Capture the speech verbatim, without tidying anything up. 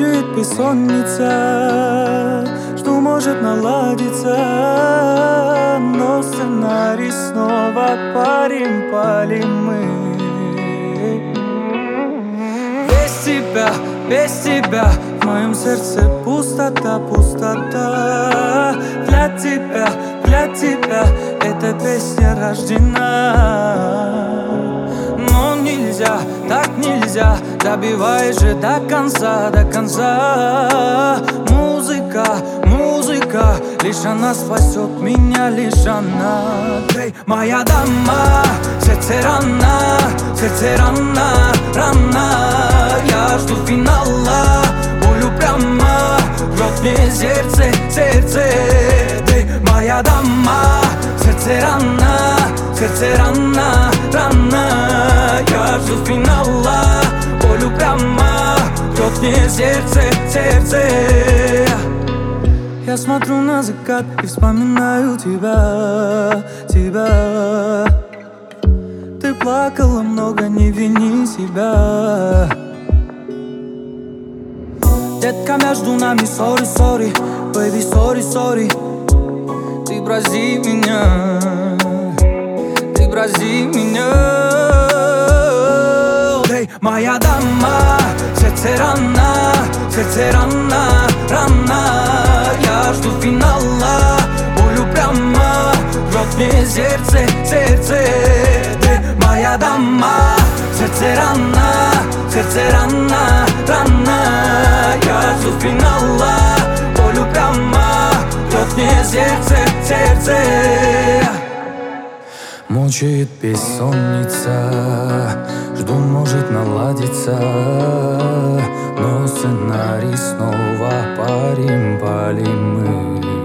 Мучает бессонница, что может наладиться, но сценарий снова парим, палим мы. Без тебя, без тебя в моем сердце пустота, пустота. Для тебя, для тебя эта песня рождена. Но нельзя, так нельзя, добивай же до конца, до конца. Музыка, музыка, лишь она спасет меня, лишь она. Эй, моя дама, сердце рана, сердце рана, рана. Я жду финала, боль упряма, рвет мне сердце, сердце. Эй, моя дама, сердце рана, сердце рана, рана. Я жду финала, боль упряма, рвет мне сердце, сердце. Я смотрю на закат и вспоминаю тебя, тебя. Ты плакала много, не вини себя. Детка, между нами сори, сори, baby, сори, сори. Ты брази меня, ты брази меня. Эй, моя дама, сердце рана, сердце рана, рана. Я жду финала, боль упряма, рвет мне сердце, сердце. Эй, моя дама, сердце рана, сердце рана, рана. Я жду финала, боль упряма, рвет мне сердце, сердце. Мучает бессонница, жду, может наладиться, но сценарий снова парим, палим мы.